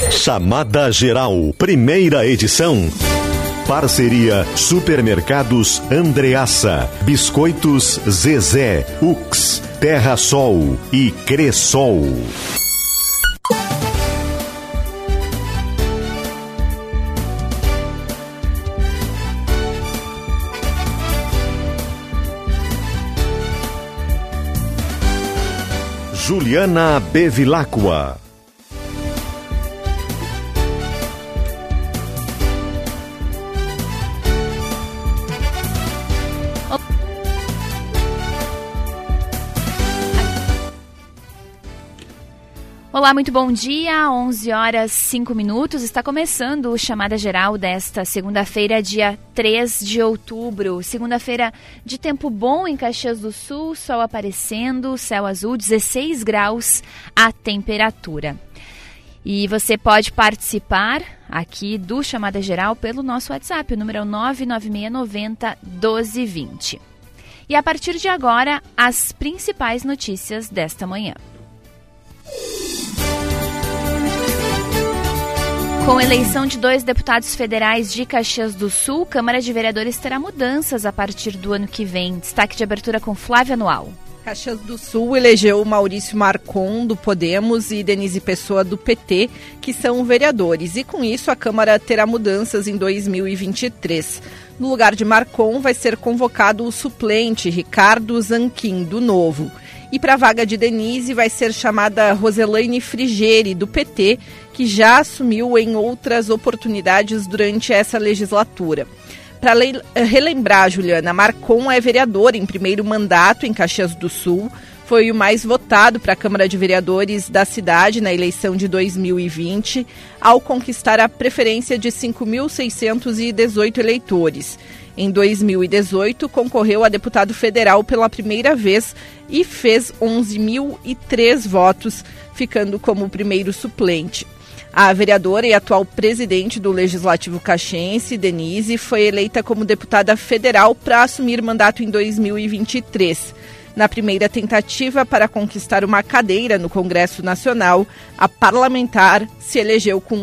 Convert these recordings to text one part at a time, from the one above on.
Chamada Geral, primeira edição. Parceria Supermercados Andreassa, Biscoitos Zezé, Ux, Terra Sol e Cressol. Juliana Bevilacqua. Olá, muito bom dia, 11 horas 5 minutos, está começando o Chamada Geral desta segunda-feira, dia 3 de outubro, segunda-feira de tempo bom em Caxias do Sul, sol aparecendo, céu azul, 16 graus a temperatura. E você pode participar aqui do Chamada Geral pelo nosso WhatsApp, o número é 99690-1220. E a partir de agora, as principais notícias desta manhã. Com eleição de 2 deputados federais de Caxias do Sul, Câmara de Vereadores terá mudanças a partir do ano que vem. Destaque de abertura com Flávia Anual. Caxias do Sul elegeu Maurício Marcon, do Podemos, e Denise Pessoa, do PT, que são vereadores. E com isso, a Câmara terá mudanças em 2023. No lugar de Marcon, vai ser convocado o suplente Ricardo Zanquim, do Novo. E para a vaga de Denise vai ser chamada Roselaine Frigeri, do PT, que já assumiu em outras oportunidades durante essa legislatura. Para relembrar, Juliana, Marcon é vereador em primeiro mandato em Caxias do Sul, foi o mais votado para a Câmara de Vereadores da cidade na eleição de 2020, ao conquistar a preferência de 5.618 eleitores. Em 2018, concorreu a deputado federal pela primeira vez e fez 11.003 votos, ficando como o primeiro suplente. A vereadora e atual presidente do Legislativo caxiense, Denise, foi eleita como deputada federal para assumir mandato em 2023. Na primeira tentativa para conquistar uma cadeira no Congresso Nacional, a parlamentar se elegeu com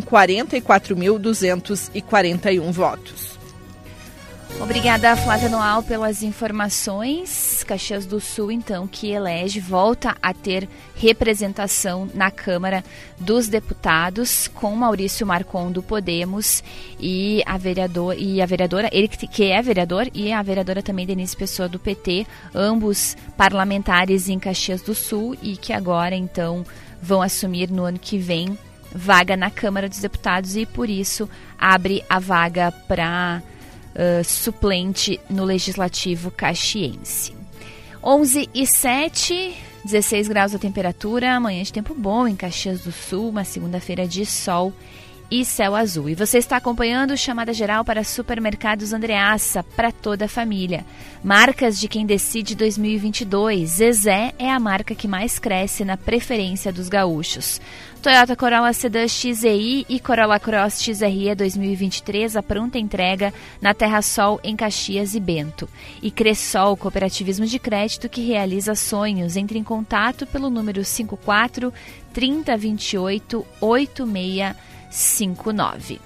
44.241 votos. Obrigada, Flávia Noal, pelas informações. Caxias do Sul, então, que elege, volta a ter representação na Câmara dos Deputados, com Maurício Marcon, do Podemos, e a vereadora, ele que é vereador, e a vereadora também Denise Pessoa, do PT, ambos parlamentares em Caxias do Sul, e que agora, então, vão assumir no ano que vem vaga na Câmara dos Deputados, e por isso abre a vaga para suplente no Legislativo caxiense. 11h07, 16 graus a temperatura, amanhã de tempo bom em Caxias do Sul, uma segunda-feira de sol e céu azul. E você está acompanhando o Chamada Geral para Supermercados Andreassa, para toda a família. Marcas de quem decide 2022. Zezé é a marca que mais cresce na preferência dos gaúchos. Toyota Corolla Sedan XEI e Corolla Cross XRE 2023, a pronta entrega na Terra Sol, em Caxias e Bento. E Cressol, cooperativismo de crédito que realiza sonhos. Entre em contato pelo número 54 3028 8659.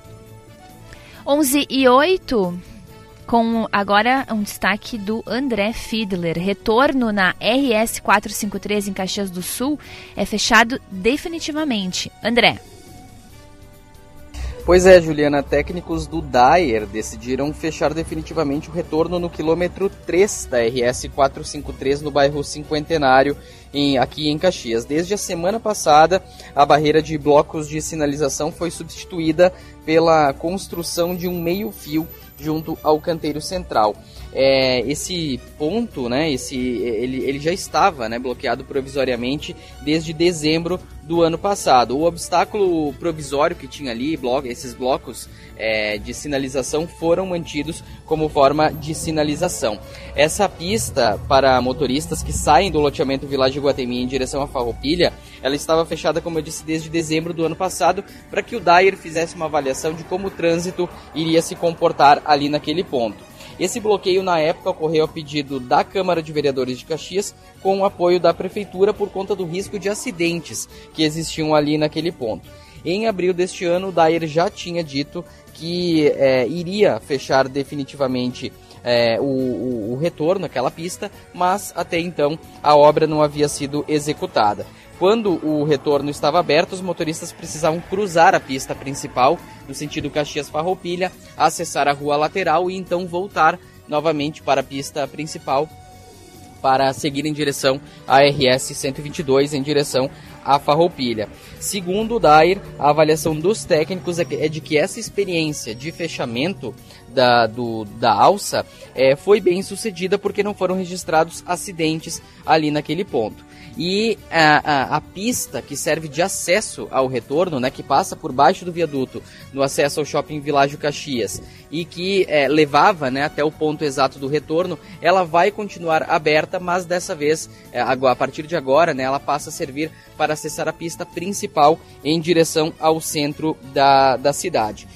11h08, com agora um destaque do André Fiedler. Retorno na RS 453 em Caxias do Sul é fechado definitivamente. André. Pois é, Juliana, técnicos do DAER decidiram fechar definitivamente o retorno no quilômetro 3 da RS 453 no bairro Cinquentenário, aqui em Caxias. Desde a semana passada, a barreira de blocos de sinalização foi substituída pela construção de um meio-fio junto ao canteiro central. Esse ponto, né, ele já estava, né, bloqueado provisoriamente desde dezembro do ano passado. O obstáculo provisório que tinha ali, esses blocos de sinalização, foram mantidos como forma de sinalização. Essa pista para motoristas que saem do loteamento Village Iguatemi em direção à Farroupilha, ela estava fechada, como eu disse, desde dezembro do ano passado, para que o DAER fizesse uma avaliação de como o trânsito iria se comportar ali naquele ponto. Esse bloqueio, na época, ocorreu a pedido da Câmara de Vereadores de Caxias, com o apoio da Prefeitura por conta do risco de acidentes que existiam ali naquele ponto. Em abril deste ano, o Dyer já tinha dito que iria fechar definitivamente o retorno àquela pista, mas até então a obra não havia sido executada. Quando o retorno estava aberto, os motoristas precisavam cruzar a pista principal, no sentido Caxias-Farroupilha, acessar a rua lateral e então voltar novamente para a pista principal para seguir em direção à RS 122, em direção à Farroupilha. Segundo o Dyer, a avaliação dos técnicos é de que essa experiência de fechamento da alça foi bem sucedida porque não foram registrados acidentes ali naquele ponto. E a pista que serve de acesso ao retorno, né, que passa por baixo do viaduto no acesso ao Shopping Világio Caxias e que levava, né, até o ponto exato do retorno, ela vai continuar aberta, mas dessa vez, a partir de agora, né, ela passa a servir para acessar a pista principal em direção ao centro da cidade.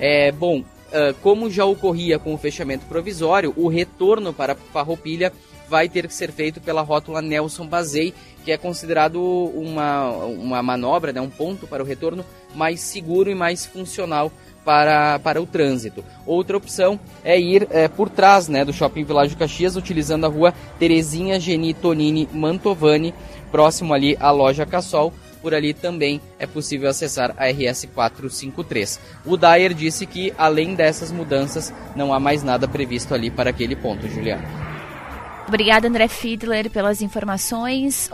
Como já ocorria com o fechamento provisório, o retorno para Farroupilha vai ter que ser feito pela rótula Nelson Bazei, que é considerado uma manobra, né, um ponto para o retorno mais seguro e mais funcional para o trânsito. Outra opção é ir por trás, né, do Shopping Világio Caxias, utilizando a rua Terezinha Geni Tonini Mantovani, próximo ali à loja Cassol. Por ali também é possível acessar a RS 453. O Dyer disse que, além dessas mudanças, não há mais nada previsto ali para aquele ponto, Juliana. Obrigada, André Fiedler, pelas informações.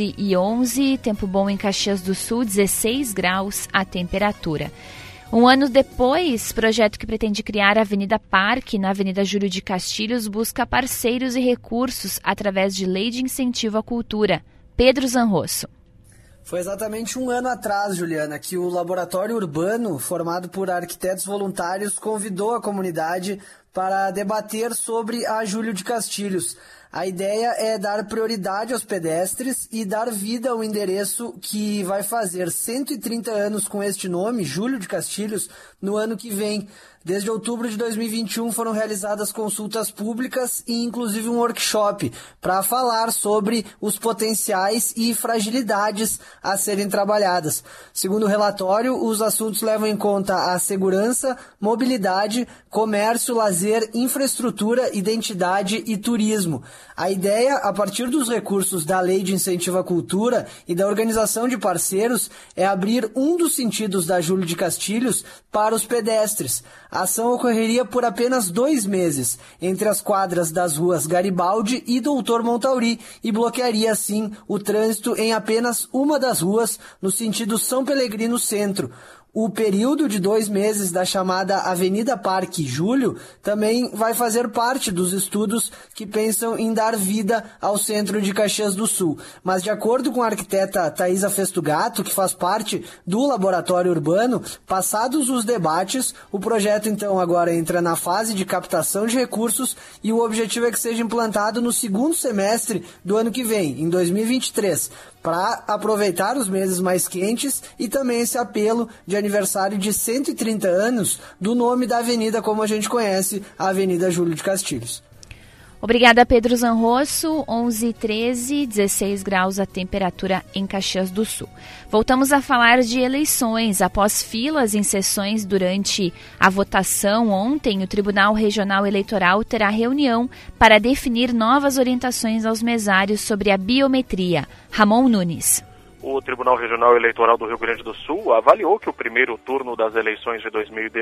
11h11, tempo bom em Caxias do Sul, 16 graus a temperatura. Um ano depois, projeto que pretende criar a Avenida Parque, na Avenida Júlio de Castilhos, busca parceiros e recursos através de lei de incentivo à cultura. Pedro Zanrosso. Foi exatamente um ano atrás, Juliana, que o Laboratório Urbano, formado por arquitetos voluntários, convidou a comunidade para debater sobre a Júlio de Castilhos. A ideia é dar prioridade aos pedestres e dar vida ao endereço que vai fazer 130 anos com este nome, Júlio de Castilhos, no ano que vem. Desde outubro de 2021 foram realizadas consultas públicas e inclusive um workshop para falar sobre os potenciais e fragilidades a serem trabalhadas. Segundo o relatório, os assuntos levam em conta a segurança, mobilidade, comércio, lazer, infraestrutura, identidade e turismo. A ideia, a partir dos recursos da Lei de Incentivo à Cultura e da organização de parceiros, é abrir um dos sentidos da Júlio de Castilhos para os pedestres. A ação ocorreria por apenas 2 meses, entre as quadras das ruas Garibaldi e Doutor Montauri, e bloquearia, assim, o trânsito em apenas uma das ruas, no sentido São Pelegrino Centro. O período de 2 meses da chamada Avenida Parque Júlio também vai fazer parte dos estudos que pensam em dar vida ao centro de Caxias do Sul. Mas, de acordo com a arquiteta Thaisa Festugato, que faz parte do Laboratório Urbano, passados os debates, o projeto então agora entra na fase de captação de recursos e o objetivo é que seja implantado no segundo semestre do ano que vem, em 2023, para aproveitar os meses mais quentes e também esse apelo de aniversário de 130 anos do nome da avenida como a gente conhece, a Avenida Júlio de Castilhos. Obrigada, Pedro Zanrosso. 11h13, 16 graus a temperatura em Caxias do Sul. Voltamos a falar de eleições. Após filas em sessões durante a votação ontem, o Tribunal Regional Eleitoral terá reunião para definir novas orientações aos mesários sobre a biometria. Ramon Nunes. O Tribunal Regional Eleitoral do Rio Grande do Sul avaliou que o primeiro turno das eleições de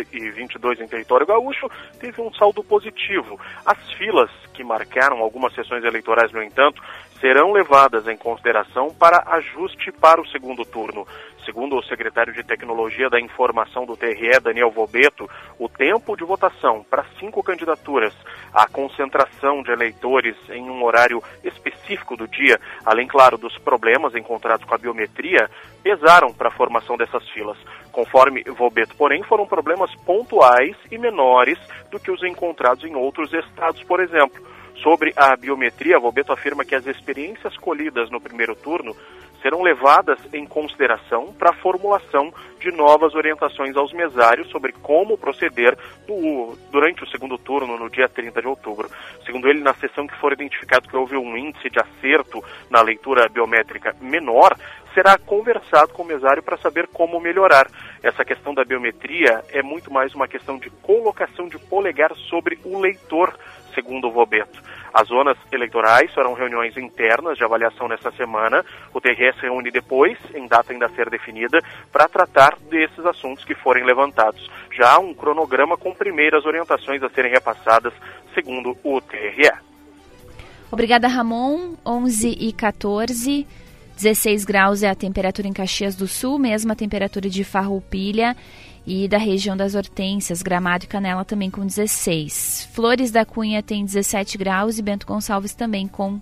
2022 em território gaúcho teve um saldo positivo. As filas que marcaram algumas sessões eleitorais, no entanto, serão levadas em consideração para ajuste para o segundo turno. Segundo o secretário de Tecnologia da Informação do TRE, Daniel Vobeto, o tempo de votação para 5 candidaturas, a concentração de eleitores em um horário específico do dia, além, claro, dos problemas encontrados com a biometria, pesaram para a formação dessas filas. Conforme Vobeto, porém, foram problemas pontuais e menores do que os encontrados em outros estados, por exemplo. Sobre a biometria, Vobeto afirma que as experiências colhidas no primeiro turno serão levadas em consideração para a formulação de novas orientações aos mesários sobre como proceder durante o segundo turno, no dia 30 de outubro. Segundo ele, na sessão que for identificado que houve um índice de acerto na leitura biométrica menor, será conversado com o mesário para saber como melhorar. Essa questão da biometria é muito mais uma questão de colocação de polegar sobre o leitor, segundo o Vobeto. As zonas eleitorais farão reuniões internas de avaliação nesta semana. O TRE se reúne depois, em data ainda a ser definida, para tratar desses assuntos que forem levantados. Já há um cronograma com primeiras orientações a serem repassadas, segundo o TRE. Obrigada, Ramon. 11h14, 16 graus é a temperatura em Caxias do Sul, mesma temperatura de Farroupilha e da região das Hortênsias, Gramado e Canela também com 16. Flores da Cunha tem 17 graus e Bento Gonçalves também com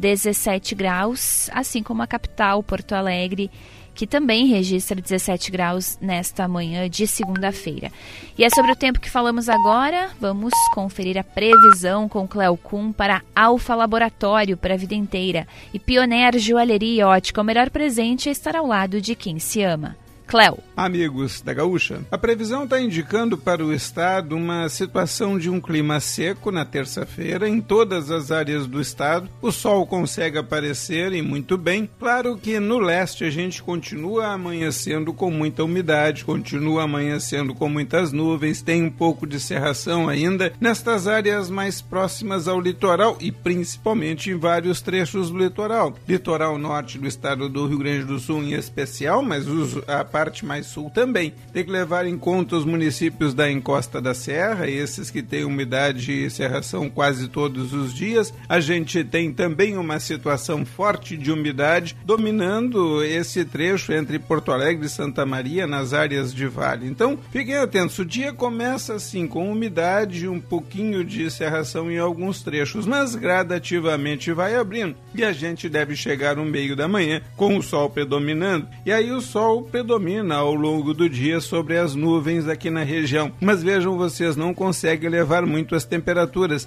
17 graus, assim como a capital, Porto Alegre, que também registra 17 graus nesta manhã de segunda-feira. E é sobre o tempo que falamos agora. Vamos conferir a previsão com Cleo Kuhn para Alfa Laboratório para a vida inteira. E Pioneer Joalheria e Ótica, o melhor presente é estar ao lado de quem se ama. Cléo. Amigos da Gaúcha, a previsão está indicando para o estado uma situação de um clima seco na terça-feira em todas as áreas do estado. O sol consegue aparecer e muito bem. Claro que no leste a gente continua amanhecendo com muita umidade, continua amanhecendo com muitas nuvens, tem um pouco de cerração ainda nestas áreas mais próximas ao litoral e principalmente em vários trechos do litoral. Litoral norte do estado do Rio Grande do Sul em especial, mas a parte mais sul também. Tem que levar em conta os municípios da encosta da serra, esses que têm umidade e cerração quase todos os dias. A gente tem também uma situação forte de umidade dominando esse trecho entre Porto Alegre e Santa Maria, nas áreas de vale. Então, fiquem atentos, o dia começa assim, com umidade e um pouquinho de cerração em alguns trechos, mas gradativamente vai abrindo e a gente deve chegar no meio da manhã com o sol predominando. E aí o sol predomina ao longo do dia sobre as nuvens aqui na região. Mas vejam vocês, não consegue levar muito as temperaturas.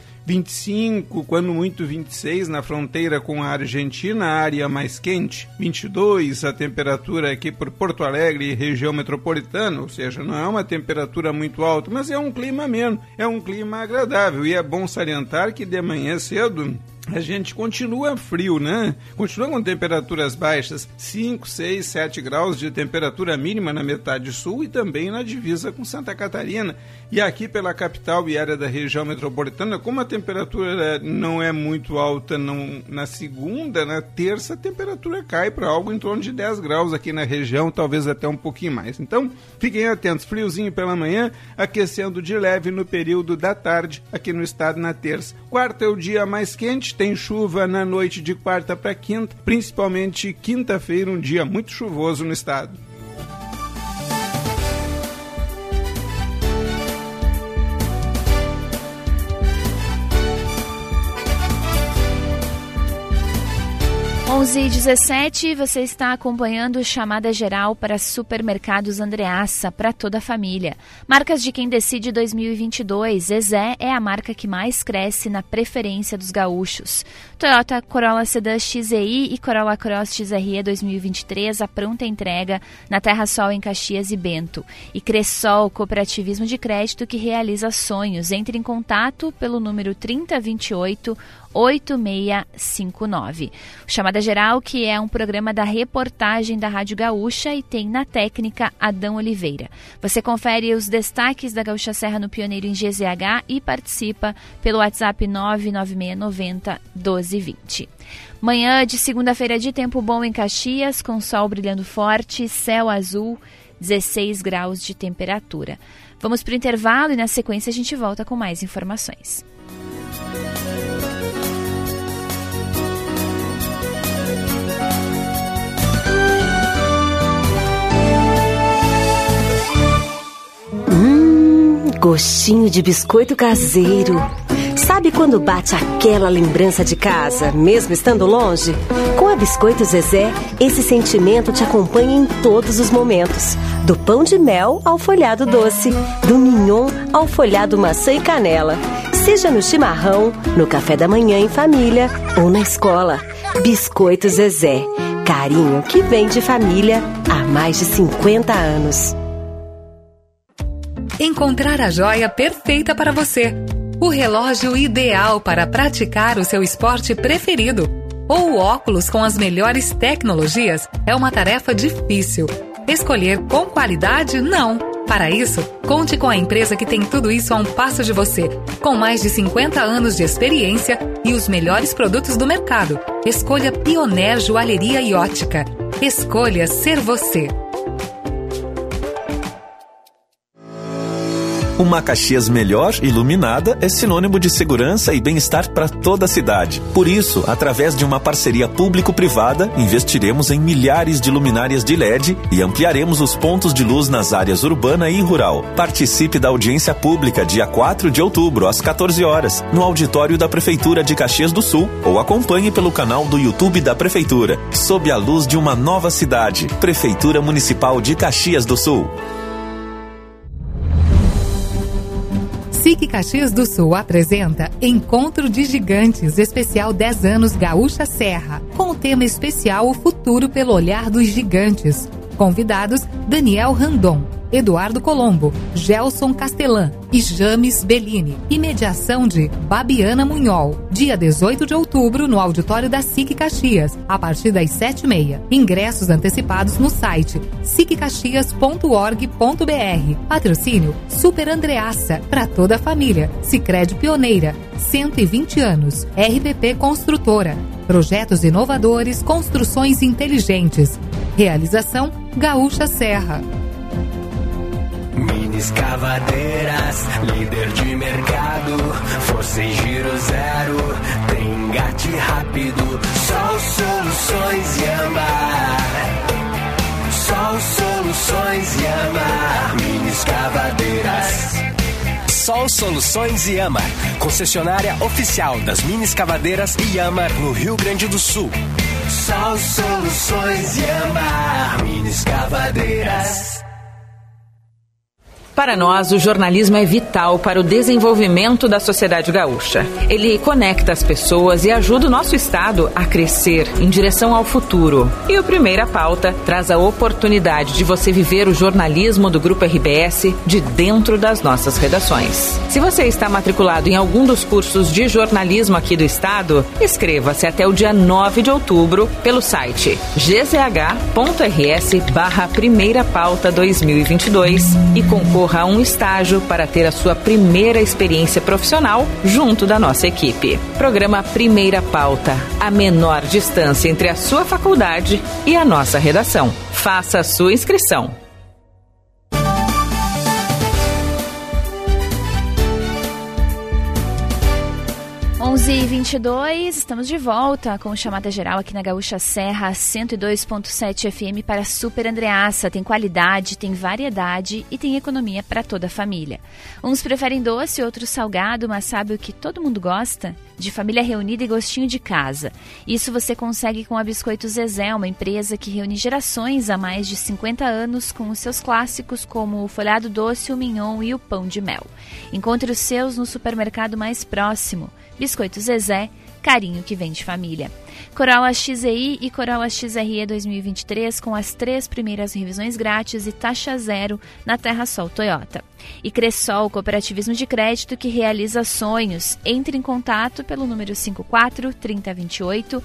25, quando muito 26 na fronteira com a Argentina, a área mais quente. 22 a temperatura aqui por Porto Alegre e região metropolitana, ou seja, não é uma temperatura muito alta, mas é um clima ameno, é um clima agradável. E é bom salientar que de manhã cedo a gente continua frio, né? Continua com temperaturas baixas, 5, 6, 7 graus de temperatura mínima na metade sul e também na divisa com Santa Catarina. E aqui pela capital e área da região metropolitana, como a temperatura não é muito alta na segunda, na terça a temperatura cai para algo em torno de 10 graus aqui na região, talvez até um pouquinho mais. Então, fiquem atentos, friozinho pela manhã, aquecendo de leve no período da tarde aqui no estado na terça. Quarta é o dia mais quente, tem chuva na noite de quarta para quinta, principalmente quinta-feira, um dia muito chuvoso no estado. e 17, você está acompanhando Chamada Geral para Supermercados Andreassa, para toda a família. Marcas de quem decide 2022, Zezé é a marca que mais cresce na preferência dos gaúchos. Toyota Corolla Sedan XEI e Corolla Cross XRE 2023, a pronta entrega na Terra Sol em Caxias e Bento. E Cressol, cooperativismo de crédito que realiza sonhos. Entre em contato pelo número 3028 8659. O Chamada Geral, que é um programa da reportagem da Rádio Gaúcha e tem na técnica Adão Oliveira. Você confere os destaques da Gaúcha Serra no Pioneiro em GZH e participa pelo WhatsApp 99690 1220. Manhã de segunda-feira de tempo bom em Caxias, com sol brilhando forte, céu azul, 16 graus de temperatura. Vamos para o intervalo e na sequência a gente volta com mais informações. Gostinho de biscoito caseiro. Sabe quando bate aquela lembrança de casa, mesmo estando longe? Com a Biscoito Zezé, esse sentimento te acompanha em todos os momentos. Do pão de mel ao folhado doce, do mignon ao folhado maçã e canela. Seja no chimarrão, no café da manhã em família ou na escola. Biscoito Zezé. Carinho que vem de família há mais de 50 anos. Encontrar a joia perfeita para você. O relógio ideal para praticar o seu esporte preferido. ou óculos com as melhores tecnologias é uma tarefa difícil. Escolher com qualidade, não. Para isso, conte com a empresa que tem tudo isso a um passo de você, com mais de 50 anos de experiência e os melhores produtos do mercado. Escolha Pioneer Joalheria e Ótica. Escolha ser você. Uma Caxias melhor iluminada é sinônimo de segurança e bem-estar para toda a cidade. Por isso, através de uma parceria público-privada, investiremos em milhares de luminárias de LED e ampliaremos os pontos de luz nas áreas urbana e rural. Participe da audiência pública dia 4 de outubro, às 14 horas, no auditório da Prefeitura de Caxias do Sul, ou acompanhe pelo canal do YouTube da Prefeitura. Sob a luz de uma nova cidade, Prefeitura Municipal de Caxias do Sul. SIC Caxias do Sul apresenta Encontro de Gigantes, especial 10 anos Gaúcha Serra, com o tema especial O Futuro pelo Olhar dos Gigantes. Convidados, Daniel Randon, Eduardo Colombo, Gelson Castelã e James Bellini. E mediação de Babiana Munhol. Dia 18 de outubro, no auditório da SIC Caxias, a partir das 7h30. Ingressos antecipados no site siccaxias.org.br. Patrocínio Super Andreassa, para toda a família. Sicredi Pioneira, 120 anos. RPP Construtora. Projetos inovadores, construções inteligentes. Realização Gaúcha Serra. Mini Escavadeiras, líder de mercado, força em giro zero, tem engate rápido, Sol Soluções Yamar. Sol Soluções Yamar, Mini Escavadeiras. Sol Soluções Yamar, concessionária oficial das Mini Escavadeiras Yamar no Rio Grande do Sul. Sol Soluções Yamar, Mini Escavadeiras. Para nós, o jornalismo é vital para o desenvolvimento da sociedade gaúcha. Ele conecta as pessoas e ajuda o nosso estado a crescer em direção ao futuro. E o Primeira Pauta traz a oportunidade de você viver o jornalismo do Grupo RBS de dentro das nossas redações. Se você está matriculado em algum dos cursos de jornalismo aqui do estado, inscreva-se até o dia 9 de outubro pelo site gzh.rs/Primeira Pauta 2022 e concorra a um estágio para ter a sua primeira experiência profissional junto da nossa equipe. Programa Primeira Pauta, a menor distância entre a sua faculdade e a nossa redação. Faça a sua inscrição. 11h22, estamos de volta com Chamada Geral aqui na Gaúcha Serra, 102.7 FM para Super Andreassa. Tem qualidade, tem variedade e tem economia para toda a família. Uns preferem doce, outros salgado, mas sabe o que todo mundo gosta? De família reunida e gostinho de casa. Isso você consegue com a Biscoitos Zezé, uma empresa que reúne gerações há mais de 50 anos com os seus clássicos como o folhado doce, o mignon e o pão de mel. Encontre os seus no supermercado mais próximo. Biscoitos Zezé, carinho que vem de família. Corolla XEI e Corolla XRE 2023 com as 3 primeiras revisões grátis e taxa zero na Terra Sol Toyota. E Cressol, cooperativismo de crédito que realiza sonhos. Entre em contato pelo número 54 3028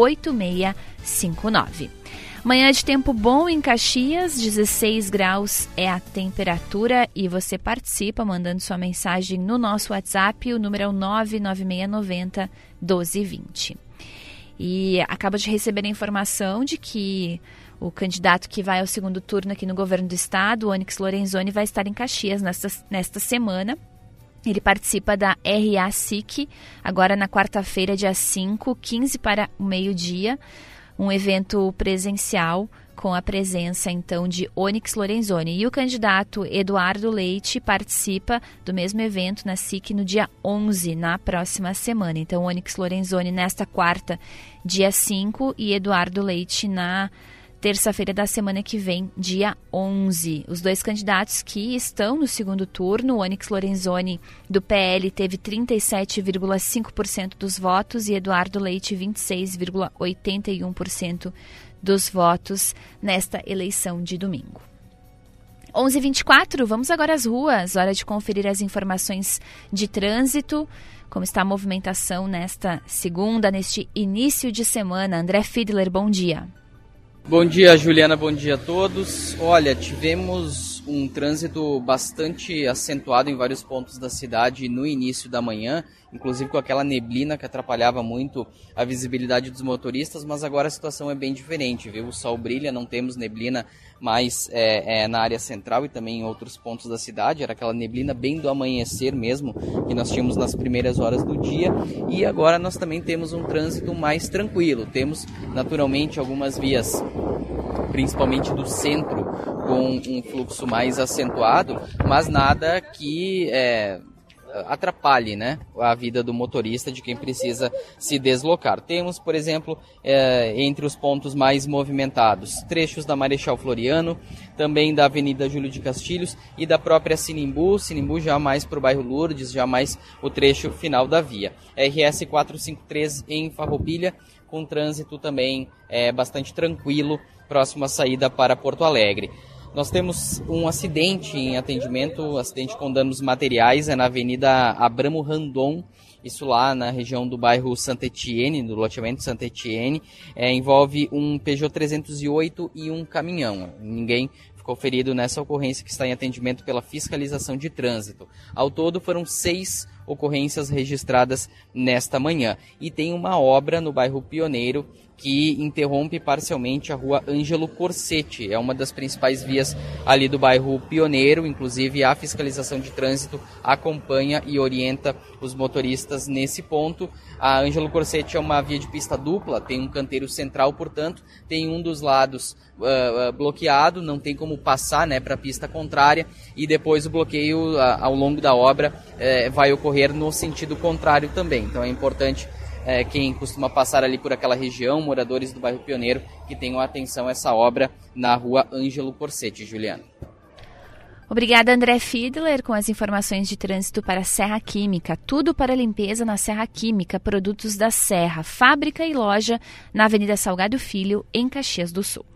8659. Manhã de tempo bom em Caxias, 16 graus é a temperatura e você participa mandando sua mensagem no nosso WhatsApp, o número é o 99690 1220. E acaba de receber a informação de que o candidato que vai ao segundo turno aqui no governo do estado, o Onyx Lorenzoni, vai estar em Caxias nesta semana. Ele participa da RA-SIC, agora na quarta-feira, dia 5, 15 para o meio-dia, um evento presencial com a presença, então, de Onyx Lorenzoni. E o candidato Eduardo Leite participa do mesmo evento na SIC no dia 11, na próxima semana. Então, Onyx Lorenzoni nesta quarta, dia 5, e Eduardo Leite na terça-feira da semana que vem, dia 11. Os dois candidatos que estão no segundo turno, o Onyx Lorenzoni do PL teve 37,5% dos votos e Eduardo Leite 26,81% dos votos nesta eleição de domingo. 11h24, vamos agora às ruas, hora de conferir as informações de trânsito, como está a movimentação nesta segunda, neste início de semana. André Fiedler, bom dia. Bom dia, Juliana, bom dia a todos. Olha, tivemos um trânsito bastante acentuado em vários pontos da cidade no início da manhã, inclusive com aquela neblina que atrapalhava muito a visibilidade dos motoristas, mas agora a situação é bem diferente, viu? O sol brilha, não temos neblina mais na área central e também em outros pontos da cidade, era aquela neblina bem do amanhecer mesmo, que nós tínhamos nas primeiras horas do dia, e agora nós também temos um trânsito mais tranquilo, temos naturalmente algumas vias, principalmente do centro, com um fluxo mais acentuado, mas nada que atrapalhe, né, a vida do motorista, de quem precisa se deslocar. Temos, por exemplo, entre os pontos mais movimentados, trechos da Marechal Floriano, também da Avenida Júlio de Castilhos e da própria Sinimbu já mais para o bairro Lourdes, já mais o trecho final da via. RS 453 em Farroupilha, com trânsito também bastante tranquilo, próximo à saída para Porto Alegre. Nós temos um acidente em atendimento, acidente com danos materiais, na Avenida Abramo Randon, isso lá na região do bairro Santa Etienne, do loteamento Santa Etienne, envolve um Peugeot 308 e um caminhão. Ninguém ficou ferido nessa ocorrência, que está em atendimento pela fiscalização de trânsito. Ao todo foram 6 ocorrências registradas nesta manhã. E tem uma obra no bairro Pioneiro que interrompe parcialmente a rua Ângelo Corsetti. É uma das principais vias ali do bairro Pioneiro, inclusive a fiscalização de trânsito acompanha e orienta os motoristas nesse ponto. A Ângelo Corsetti é uma via de pista dupla, tem um canteiro central, portanto, tem um dos lados bloqueado, não tem como passar, né, para a pista contrária, e depois o bloqueio ao longo da obra vai ocorrer no sentido contrário também. Então é importante quem costuma passar ali por aquela região, moradores do bairro Pioneiro, que tenham atenção a essa obra na rua Ângelo Corsetti. Juliana. Obrigada, André Fiedler, com as informações de trânsito para a Serra Química. Tudo para limpeza na Serra Química, produtos da Serra, fábrica e loja na Avenida Salgado Filho, em Caxias do Sul.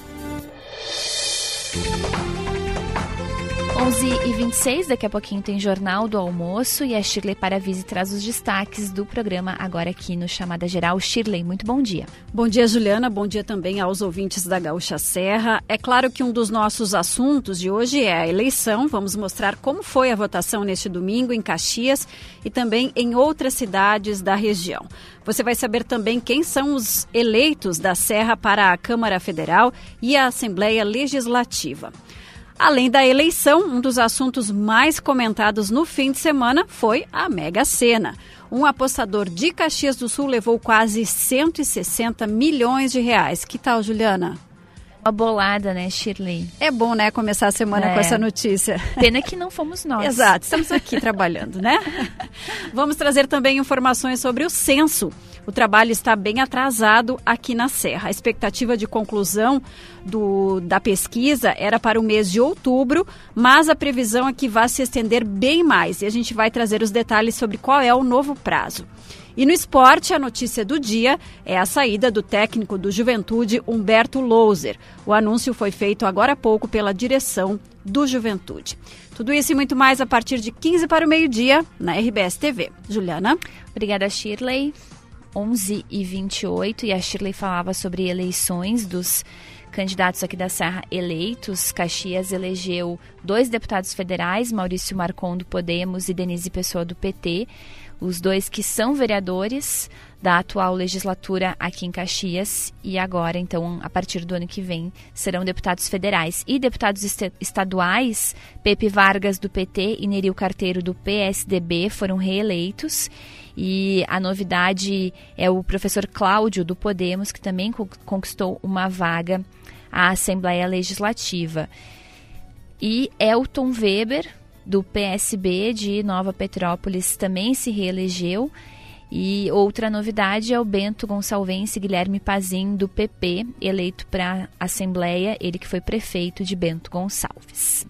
11h26, daqui a pouquinho tem Jornal do Almoço e a Shirley Paravise traz os destaques do programa agora aqui no Chamada Geral. Shirley, muito bom dia. Bom dia, Juliana. Bom dia também aos ouvintes da Gaúcha Serra. É claro que um dos nossos assuntos de hoje é a eleição. Vamos mostrar como foi a votação neste domingo em Caxias e também em outras cidades da região. Você vai saber também quem são os eleitos da Serra para a Câmara Federal e a Assembleia Legislativa. Além da eleição, um dos assuntos mais comentados no fim de semana foi a Mega Sena. Um apostador de Caxias do Sul levou quase 160 milhões de reais. Que tal, Juliana? Uma bolada, né, Shirley? É bom, né, começar a semana com essa notícia. Pena que não fomos nós. Exato, estamos aqui trabalhando, né? Vamos trazer também informações sobre o censo. O trabalho está bem atrasado aqui na Serra. A expectativa de conclusão da pesquisa era para o mês de outubro, mas a previsão é que vai se estender bem mais. E a gente vai trazer os detalhes sobre qual é o novo prazo. E no esporte, a notícia do dia é a saída do técnico do Juventude, Humberto Louser. O anúncio foi feito agora há pouco pela direção do Juventude. Tudo isso e muito mais a partir de 15 para o meio-dia na RBS TV. Juliana? Obrigada, Shirley. 11h28 e a Shirley falava sobre eleições dos candidatos aqui da Serra eleitos. Caxias elegeu 2 deputados federais, Maurício Marcon do Podemos e Denise Pessoa do PT, os 2 que são vereadores da atual legislatura aqui em Caxias e agora, então, a partir do ano que vem, serão deputados federais. E deputados estaduais, Pepe Vargas do PT e Neril Carteiro do PSDB foram reeleitos. E a novidade é o professor Cláudio do Podemos, que também conquistou uma vaga à Assembleia Legislativa. E Elton Weber, do PSB de Nova Petrópolis, também se reelegeu. E outra novidade é o Bento Gonçalvense Guilherme Pazin, do PP, eleito para a Assembleia, ele que foi prefeito de Bento Gonçalves.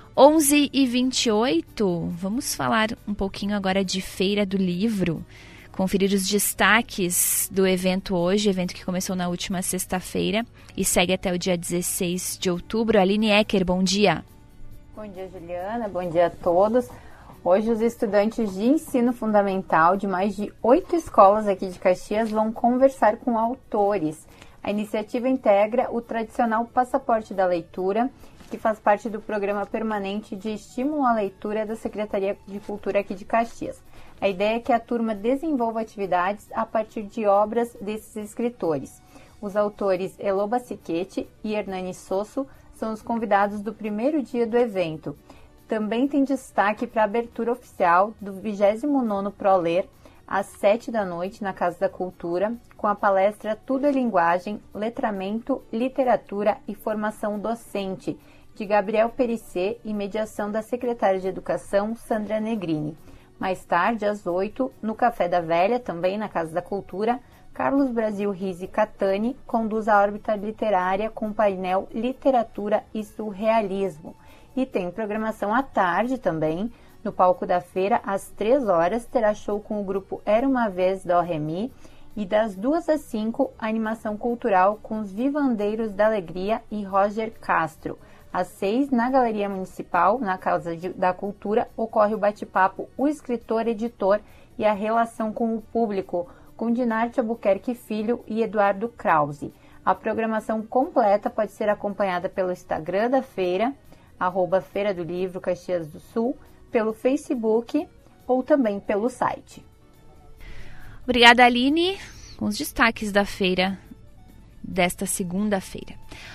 11h28, vamos falar um pouquinho agora de Feira do Livro. conferir os destaques do evento hoje, evento que começou na última sexta-feira e segue até o dia 16 de outubro. Aline Ecker, bom dia. Bom dia, Juliana. Bom dia a todos. Hoje os estudantes de ensino fundamental de mais de 8 escolas aqui de Caxias vão conversar com autores. A iniciativa integra o tradicional Passaporte da Leitura, que faz parte do programa permanente de estímulo à leitura da Secretaria de Cultura aqui de Caxias. A ideia é que a turma desenvolva atividades a partir de obras desses escritores. Os autores Eloba Siquete e Hernani Sosso são os convidados do primeiro dia do evento. Também tem destaque para a abertura oficial do 29º ProLer, às 7 da noite, na Casa da Cultura, com a palestra Tudo é Linguagem, Letramento, Literatura e Formação Docente, de Gabriel Perissé e mediação da secretária de Educação, Sandra Negrini. Mais tarde, às 8, no Café da Velha, também na Casa da Cultura, Carlos Brasil Rizzi Catani conduz a órbita literária com o painel Literatura e Surrealismo. E tem programação à tarde também. No palco da feira, às 3 horas, terá show com o grupo Era Uma Vez Dó Ré Mi e das 2 às 5, animação cultural com os Vivandeiros da Alegria e Roger Castro. Às 6, na Galeria Municipal, na Casa da Cultura, ocorre o bate-papo O Escritor Editor e a Relação com o Público, com Dinarte Albuquerque Filho e Eduardo Krause. A programação completa pode ser acompanhada pelo Instagram da feira, @Feira do Livro Caxias do Sul, pelo Facebook ou também pelo site. Obrigada, Aline, com os destaques da feira desta segunda-feira.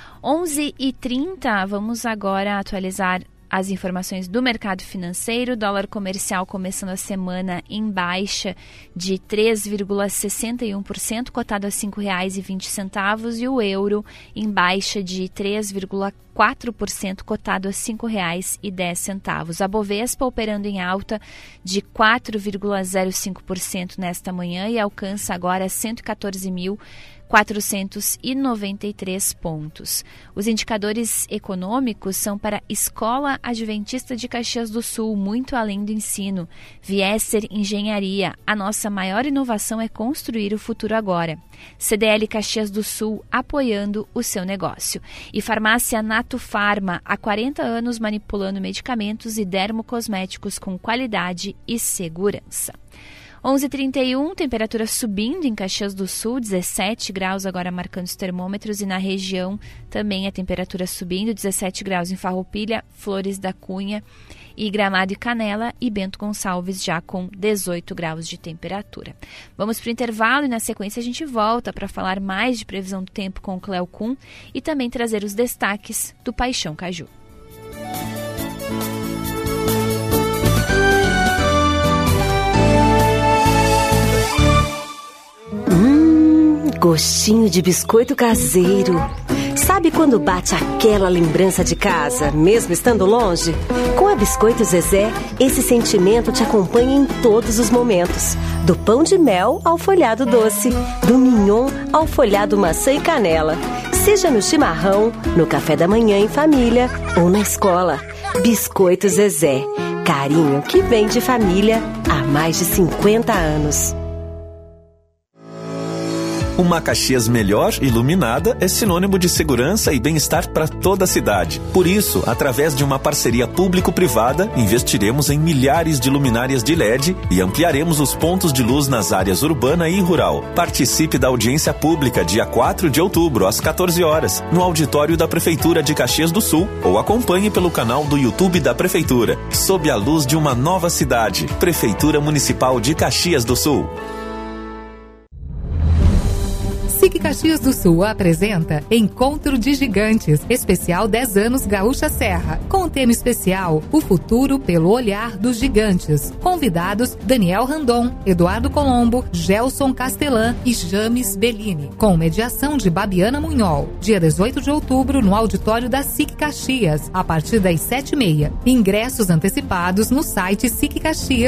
11h30, vamos agora atualizar as informações do mercado financeiro. Dólar comercial começando a semana em baixa de 3,61%, cotado a R$ 5,20, e o euro em baixa de 3,4%, cotado a R$ 5,10. A Bovespa operando em alta de 4,05% nesta manhã e alcança agora 114.493 pontos. Os indicadores econômicos são para Escola Adventista de Caxias do Sul, muito além do ensino. Viesser Engenharia, a nossa maior inovação é construir o futuro agora. CDL Caxias do Sul, apoiando o seu negócio. E Farmácia Nato Farma, há 40 anos manipulando medicamentos e dermocosméticos com qualidade e segurança. 11h31, temperatura subindo em Caxias do Sul, 17 graus agora marcando os termômetros, e na região também a temperatura subindo, 17 graus em Farroupilha, Flores da Cunha e Gramado e Canela, e Bento Gonçalves já com 18 graus de temperatura. Vamos para o intervalo e na sequência a gente volta para falar mais de previsão do tempo com o Cléo Kuhn e também trazer os destaques do Paixão Caju. Gostinho de biscoito caseiro. Sabe quando bate aquela lembrança de casa, mesmo estando longe? Com a Biscoito Zezé, esse sentimento te acompanha em todos os momentos. Do pão de mel ao folhado doce, do mignon ao folhado maçã e canela. Seja no chimarrão, no café da manhã em família ou na escola. Biscoito Zezé. Carinho que vem de família há mais de 50 anos. Uma Caxias melhor e iluminada é sinônimo de segurança e bem-estar para toda a cidade. Por isso, através de uma parceria público-privada, investiremos em milhares de luminárias de LED e ampliaremos os pontos de luz nas áreas urbana e rural. Participe da audiência pública dia 4 de outubro, às 14 horas, no auditório da Prefeitura de Caxias do Sul, ou acompanhe pelo canal do YouTube da Prefeitura. Sob a luz de uma nova cidade. Prefeitura Municipal de Caxias do Sul. SIC Caxias do Sul apresenta Encontro de Gigantes, especial 10 anos Gaúcha Serra, com o tema especial O Futuro pelo Olhar dos Gigantes. Convidados Daniel Randon, Eduardo Colombo, Gelson Castelã e James Bellini, com mediação de Babiana Munhol. Dia 18 de outubro, no auditório da SIC Caxias, a partir das 7h30. Ingressos antecipados no site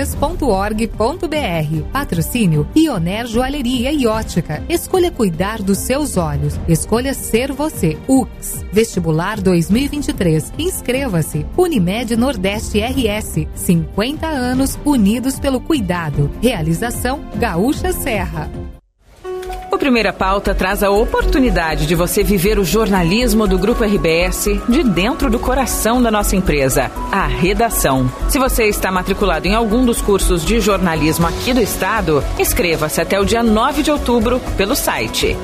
siccaxias.org.br. Patrocínio Ioner Joalheria e Ótica. Escolha cuidar dos dos seus olhos. Escolha ser você. UX. Vestibular 2023. Inscreva-se. Unimed Nordeste RS. 50 anos unidos pelo cuidado. Realização Gaúcha Serra. O Primeira Pauta traz a oportunidade de você viver o jornalismo do Grupo RBS de dentro do coração da nossa empresa, a redação. Se você está matriculado em algum dos cursos de jornalismo aqui do estado, inscreva-se até o dia 9 de outubro pelo site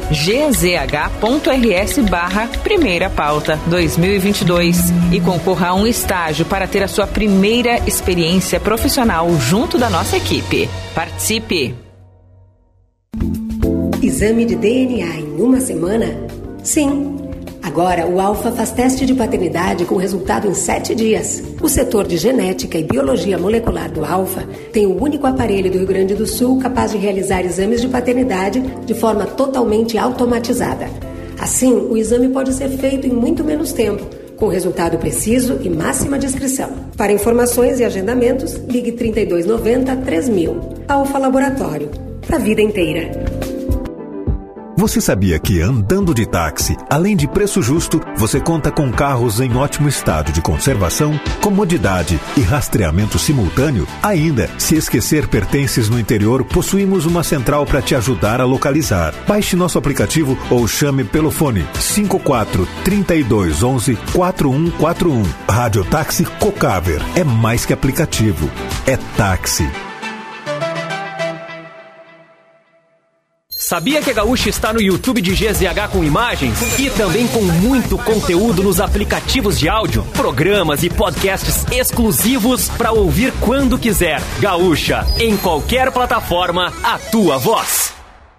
gzh.rs/Primeira Pauta 2022 e concorra a um estágio para ter a sua primeira experiência profissional junto da nossa equipe. Participe! Exame de DNA em uma semana? Sim. Agora, o Alfa faz teste de paternidade com resultado em 7 dias. O setor de genética e biologia molecular do Alfa tem o único aparelho do Rio Grande do Sul capaz de realizar exames de paternidade de forma totalmente automatizada. Assim, o exame pode ser feito em muito menos tempo, com resultado preciso e máxima discrição. Para informações e agendamentos, ligue 3290 3000. Alfa Laboratório. Para a vida inteira. Você sabia que andando de táxi, além de preço justo, você conta com carros em ótimo estado de conservação, comodidade e rastreamento simultâneo? Ainda, se esquecer pertences no interior, possuímos uma central para te ajudar a localizar. Baixe nosso aplicativo ou chame pelo fone 54 32 11 4141. Rádio Táxi Cocaver. É mais que aplicativo. É táxi. Sabia que a Gaúcha está no YouTube de GZH com imagens? E também com muito conteúdo nos aplicativos de áudio, programas e podcasts exclusivos para ouvir quando quiser. Gaúcha, em qualquer plataforma, a tua voz.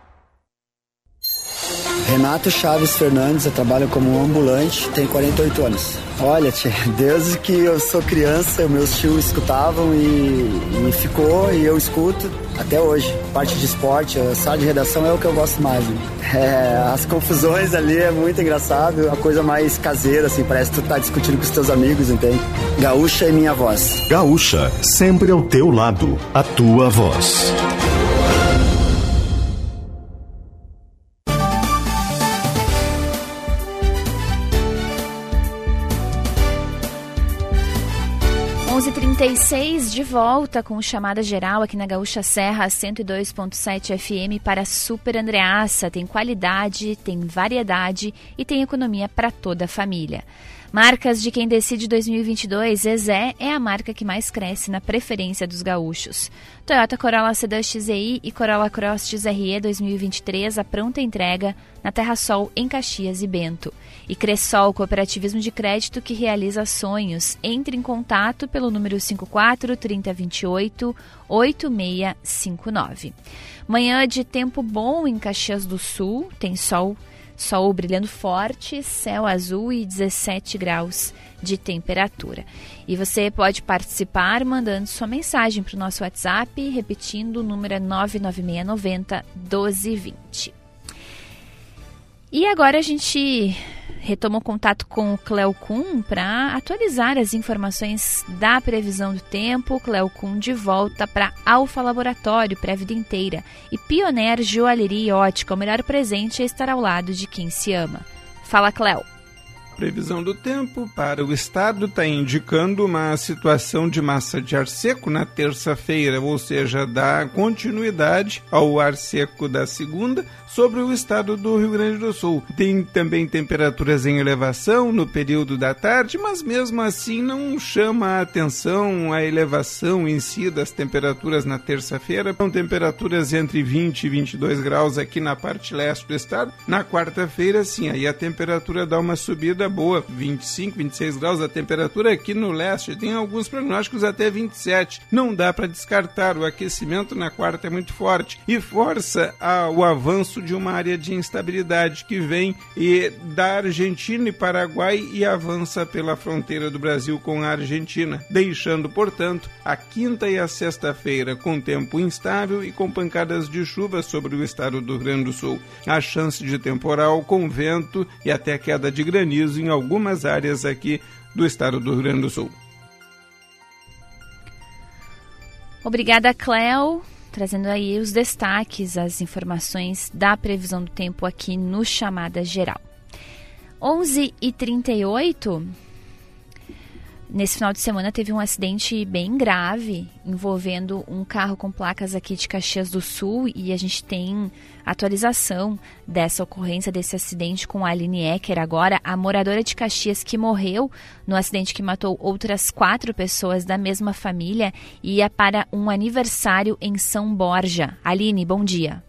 Renato Chaves Fernandes, eu trabalho como ambulante, tenho 48 anos. Olha, tia, desde que eu sou criança, meus tios escutavam e ficou, e eu escuto até hoje. Parte de esporte, a sala de redação é o que eu gosto mais. Né? As confusões ali é muito engraçado, uma coisa mais caseira, assim, parece que tu tá discutindo com os teus amigos, entende? Gaúcha é minha voz. Gaúcha, sempre ao teu lado, a tua voz. De volta com o Chamada Geral aqui na Gaúcha Serra 102.7 FM para Super Andreassa. Tem qualidade, tem variedade e tem economia para toda a família. Marcas de quem decide 2022, Zezé é a marca que mais cresce na preferência dos gaúchos. Toyota Corolla Sedan XEI e Corolla Cross XRE 2023, a pronta entrega na Terra Sol, em Caxias e Bento. E Cressol, cooperativismo de crédito que realiza sonhos. Entre em contato pelo número 54 3028 8659. Manhã de tempo bom em Caxias do Sul, tem sol brilhando forte, céu azul e 17 graus de temperatura. E você pode participar mandando sua mensagem para o nosso WhatsApp, repetindo o número 99690 1220. E agora a gente retomou contato com o Cleo Kuhn para atualizar as informações da previsão do tempo. Cleo Kuhn de volta para Alfa Laboratório para a vida inteira. E Pioneer Joalheria e Ótica, o melhor presente é estar ao lado de quem se ama. Fala, Cleo. Previsão do tempo para o estado está indicando uma situação de massa de ar seco na terça-feira, ou seja, dá continuidade ao ar seco da segunda sobre o estado do Rio Grande do Sul. Tem também temperaturas em elevação no período da tarde, mas mesmo assim não chama a atenção a elevação em si das temperaturas na terça-feira. São temperaturas entre 20 e 22 graus aqui na parte leste do estado. Na quarta-feira, sim, aí a temperatura dá uma subida boa, 25, 26 graus a temperatura aqui no leste, tem alguns prognósticos até 27. Não dá para descartar, o aquecimento na quarta é muito forte e força o avanço de uma área de instabilidade que vem da Argentina e Paraguai e avança pela fronteira do Brasil com a Argentina, deixando, portanto, a quinta e a sexta-feira com tempo instável e com pancadas de chuva sobre o estado do Rio Grande do Sul. A chance de temporal com vento e até queda de granizo em algumas áreas aqui do estado do Rio Grande do Sul. Obrigada, Cleo. trazendo aí os destaques, as informações da previsão do tempo aqui no Chamada Geral. 11h38, nesse final de semana teve um acidente bem grave envolvendo um carro com placas aqui de Caxias do Sul e a gente tem atualização dessa ocorrência, desse acidente com a Aline Ecker agora, a moradora de Caxias que morreu no acidente que matou outras 4 pessoas da mesma família e ia para um aniversário em São Borja. Aline, bom dia.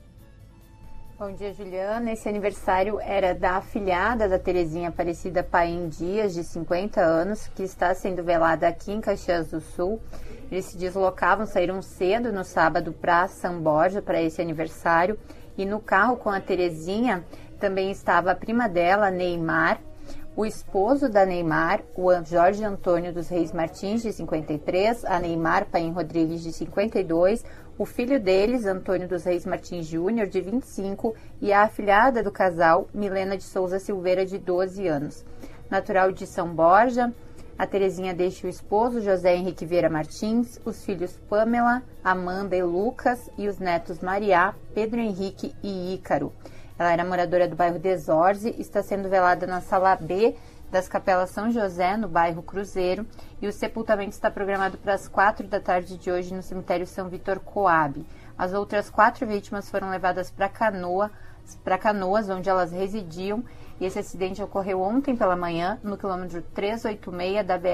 Bom dia, Juliana. Esse aniversário era da afilhada da Terezinha Aparecida Paim Dias, de 50 anos, que está sendo velada aqui em Caxias do Sul. Eles se deslocavam, saíram cedo no sábado para São Borja, para esse aniversário. E no carro com a Terezinha também estava a prima dela, Neymar, o esposo da Neymar, o Jorge Antônio dos Reis Martins, de 53, a Neymar Paim Rodrigues, de 52, o filho deles, Antônio dos Reis Martins Júnior, de 25, e a afilhada do casal, Milena de Souza Silveira, de 12 anos. Natural de São Borja, a Terezinha deixa o esposo, José Henrique Vieira Martins, os filhos Pamela, Amanda e Lucas, e os netos Mariá, Pedro Henrique e Ícaro. Ela era moradora do bairro Desorze, está sendo velada na sala B das Capelas São José, no bairro Cruzeiro, e o sepultamento está programado para as 4 da tarde de hoje no cemitério São Vitor Coabe. As outras 4 vítimas foram levadas para Canoas, onde elas residiam, e esse acidente ocorreu ontem pela manhã, no quilômetro 386 da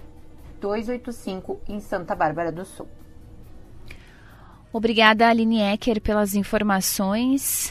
BR-285, em Santa Bárbara do Sul. Obrigada, Aline Ecker, pelas informações.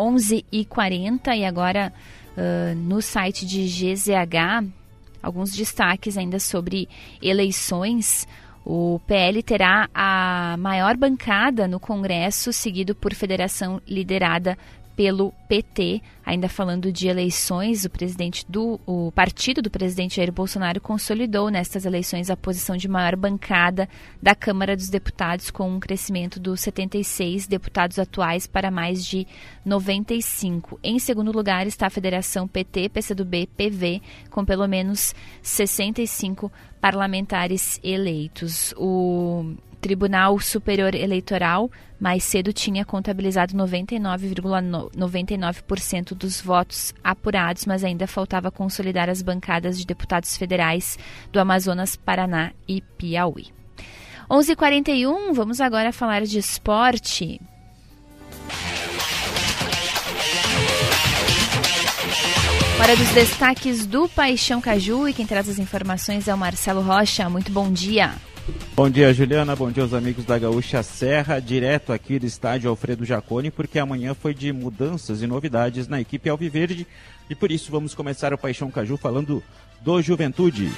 11h40 e agora no site de GZH, alguns destaques ainda sobre eleições. O PL terá a maior bancada no Congresso, seguido por federação liderada pelo PT. Ainda falando de eleições, o partido do presidente Jair Bolsonaro consolidou nestas eleições a posição de maior bancada da Câmara dos Deputados, com um crescimento dos 76 deputados atuais para mais de 95. Em segundo lugar está a Federação PT, PCdoB, PV, com pelo menos 65 parlamentares eleitos. O Tribunal Superior Eleitoral mais cedo tinha contabilizado 99,99% dos votos apurados, mas ainda faltava consolidar as bancadas de deputados federais do Amazonas, Paraná e Piauí. 11h41, vamos agora falar de esporte. Hora dos destaques do Paixão Caju, e quem traz as informações é o Marcelo Rocha. Muito bom dia. Bom dia, Juliana. Bom dia aos amigos da Gaúcha Serra, direto aqui do estádio Alfredo Jaconi, porque amanhã foi de mudanças e novidades na equipe alviverde, e por isso vamos começar o Paixão Caju falando do Juventude.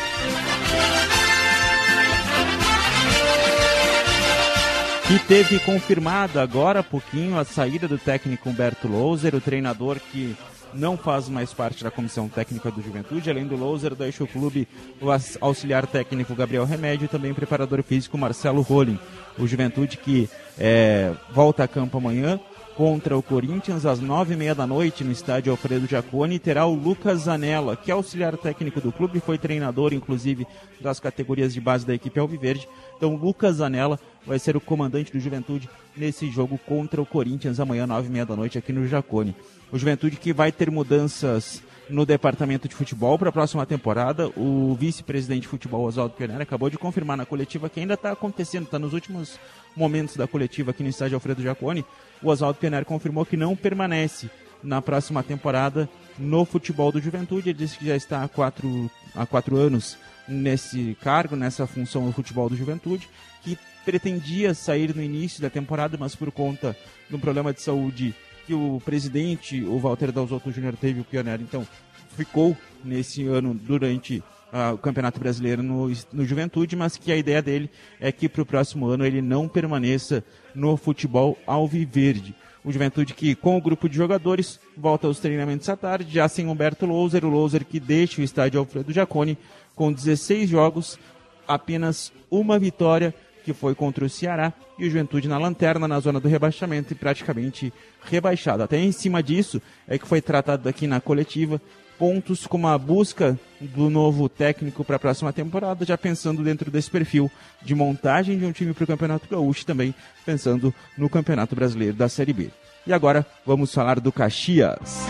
Que teve confirmada agora há pouquinho a saída do técnico Humberto Louser, o treinador que não faz mais parte da comissão técnica do Juventude. Além do Louser, deixa o clube o auxiliar técnico Gabriel Remédio e também o preparador físico Marcelo Rolim. O Juventude que volta a campo amanhã contra o Corinthians às 9h30 da noite no estádio Alfredo Jaconi. Terá o Lucas Zanella, que é auxiliar técnico do clube, foi treinador inclusive das categorias de base da equipe alviverde. Então o Lucas Zanella vai ser o comandante do Juventude nesse jogo contra o Corinthians amanhã 9h30 da noite aqui no Jaconi. O Juventude que vai ter mudanças no departamento de futebol para a próxima temporada. O vice-presidente de futebol, Oswaldo Pioner, acabou de confirmar na coletiva que ainda está acontecendo, está nos últimos momentos da coletiva aqui no estádio Alfredo Jaconi. O Oswaldo Pioner confirmou que não permanece na próxima temporada no futebol do Juventude. Ele disse que já está há quatro anos nesse cargo, nessa função no futebol do Juventude, que pretendia sair no início da temporada, mas por conta de um problema de saúde que o presidente, o Walter Dalzotto Júnior, teve, o Pioner, então ficou nesse ano durante o Campeonato Brasileiro no Juventude, mas que a ideia dele é que para o próximo ano ele não permaneça no futebol alviverde. O Juventude que, com o grupo de jogadores, volta aos treinamentos à tarde, já sem Humberto Louser, o Louser que deixa o estádio Alfredo Jaconi com 16 jogos, apenas uma vitória, que foi contra o Ceará, e o Juventude na lanterna, na zona do rebaixamento e praticamente rebaixado. Até em cima disso é que foi tratado aqui na coletiva pontos como a busca do novo técnico para a próxima temporada, já pensando dentro desse perfil de montagem de um time para o Campeonato Gaúcho e também pensando no Campeonato Brasileiro da Série B. E agora vamos falar do Caxias.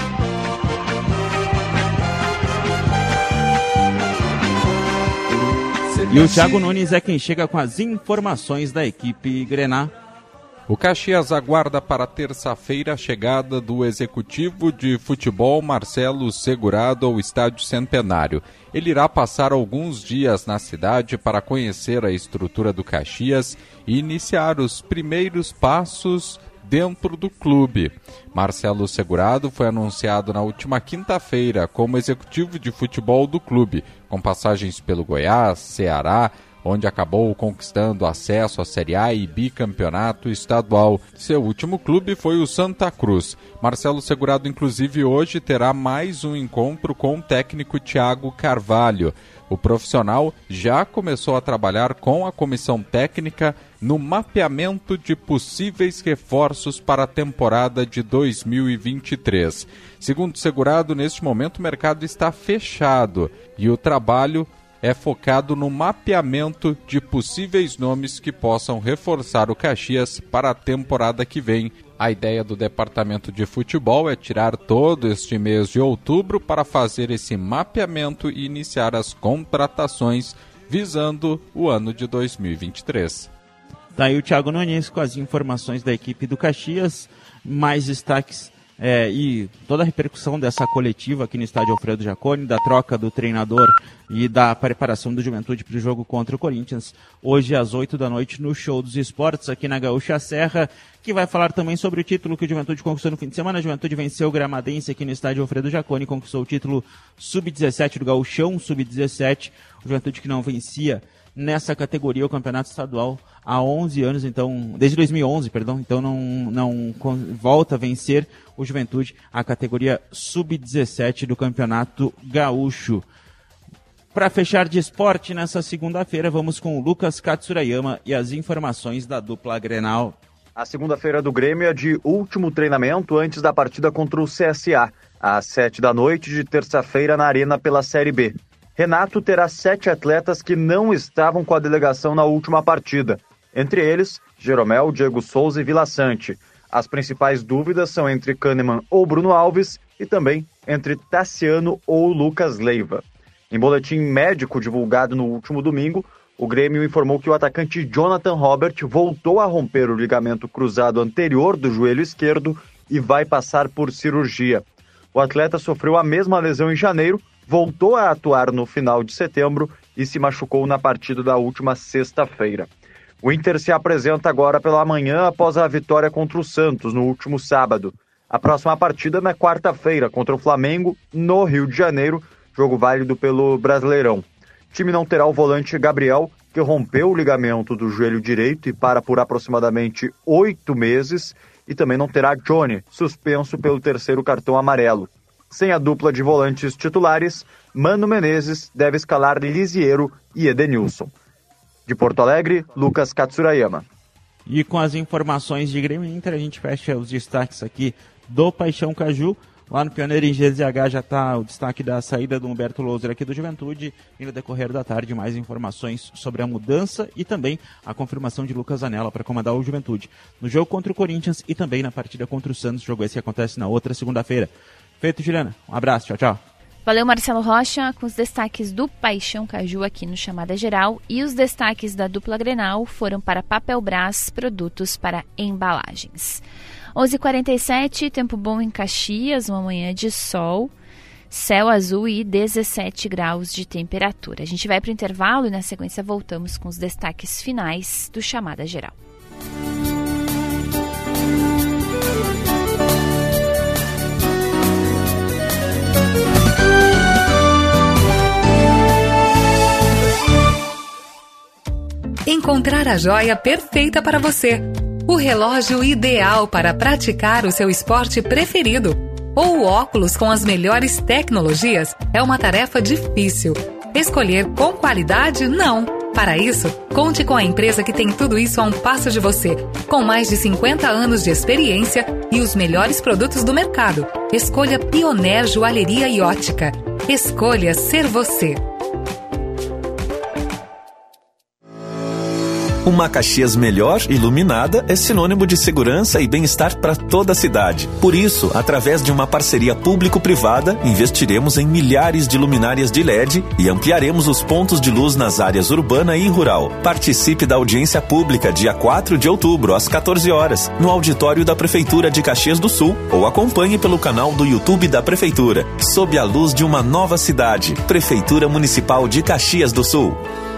E o Thiago Nunes é quem chega com as informações da equipe Grená. O Caxias aguarda para terça-feira a chegada do executivo de futebol Marcelo Segurado ao Estádio Centenário. Ele irá passar alguns dias na cidade para conhecer a estrutura do Caxias e iniciar os primeiros passos dentro do clube. Marcelo Segurado foi anunciado na última quinta-feira como executivo de futebol do clube, com passagens pelo Goiás, Ceará, onde acabou conquistando acesso à Série A e bicampeonato estadual. Seu último clube foi o Santa Cruz. Marcelo Segurado, inclusive, hoje terá mais um encontro com o técnico Thiago Carvalho. O profissional já começou a trabalhar com a comissão técnica no mapeamento de possíveis reforços para a temporada de 2023. Segundo Segurado, neste momento o mercado está fechado e o trabalho é focado no mapeamento de possíveis nomes que possam reforçar o Caxias para a temporada que vem. A ideia do departamento de futebol é tirar todo este mês de outubro para fazer esse mapeamento e iniciar as contratações visando o ano de 2023. Daí o Thiago Nunes com as informações da equipe do Caxias, mais destaques e toda a repercussão dessa coletiva aqui no estádio Alfredo Jaconi, da troca do treinador e da preparação do Juventude para o jogo contra o Corinthians, hoje às 8 da noite no Show dos Esportes aqui na Gaúcha Serra, que vai falar também sobre o título que o Juventude conquistou no fim de semana. A Juventude venceu o Gramadense aqui no estádio Alfredo Jaconi, conquistou o título Sub-17 do Gauchão, Sub-17, o Juventude que não vencia nessa categoria o campeonato estadual há 11 anos, então, desde 2011, então não volta a vencer o Juventude a categoria Sub-17 do campeonato gaúcho. Para fechar de esporte nessa segunda-feira, vamos com o Lucas Katsurayama e as informações da dupla Grenal. A segunda-feira do Grêmio é de último treinamento antes da partida contra o CSA, às 7 da noite de terça-feira na Arena pela Série B. Renato terá 7 atletas que não estavam com a delegação na última partida. Entre eles, Jeromel, Diego Souza e Vila Sante. As principais dúvidas são entre Kahneman ou Bruno Alves e também entre Tassiano ou Lucas Leiva. Em boletim médico divulgado no último domingo, o Grêmio informou que o atacante Jonathan Robert voltou a romper o ligamento cruzado anterior do joelho esquerdo e vai passar por cirurgia. O atleta sofreu a mesma lesão em janeiro, voltou a atuar no final de setembro e se machucou na partida da última sexta-feira. O Inter se apresenta agora pela manhã após a vitória contra o Santos no último sábado. A próxima partida é na quarta-feira contra o Flamengo, no Rio de Janeiro, jogo válido pelo Brasileirão. O time não terá o volante Gabriel, que rompeu o ligamento do joelho direito e para por aproximadamente 8 meses, e também não terá Johnny, suspenso pelo 3º cartão amarelo. Sem a dupla de volantes titulares, Mano Menezes deve escalar Lisiero e Edenilson. De Porto Alegre, Lucas Katsurayama. E com as informações de Grêmio Inter, a gente fecha os destaques aqui do Paixão Caju. Lá no Pioneiro em GZH já está o destaque da saída do Humberto Louser aqui do Juventude. E no decorrer da tarde, mais informações sobre a mudança e também a confirmação de Lucas Anella para comandar o Juventude no jogo contra o Corinthians e também na partida contra o Santos, jogo esse que acontece na outra segunda-feira. Feito, Juliana. Um abraço. Tchau, tchau. Valeu, Marcelo Rocha, com os destaques do Paixão Caju aqui no Chamada Geral. E os destaques da dupla Grenal foram para Papel Brás, produtos para embalagens. 11h47, tempo bom em Caxias, uma manhã de sol, céu azul e 17 graus de temperatura. A gente vai para o intervalo e na sequência voltamos com os destaques finais do Chamada Geral. Encontrar a joia perfeita para você. O relógio ideal para praticar o seu esporte preferido. Ou o óculos com as melhores tecnologias é uma tarefa difícil. Escolher com qualidade, não. Para isso, conte com a empresa que tem tudo isso a um passo de você. Com mais de 50 anos de experiência e os melhores produtos do mercado. Escolha Pioneer Joalheria e Ótica. Escolha ser você. Uma Caxias melhor iluminada é sinônimo de segurança e bem-estar para toda a cidade. Por isso, através de uma parceria público-privada, investiremos em milhares de luminárias de LED e ampliaremos os pontos de luz nas áreas urbana e rural. Participe da audiência pública dia 4 de outubro, às 14 horas, no auditório da Prefeitura de Caxias do Sul, ou acompanhe pelo canal do YouTube da Prefeitura. Sob a luz de uma nova cidade, Prefeitura Municipal de Caxias do Sul.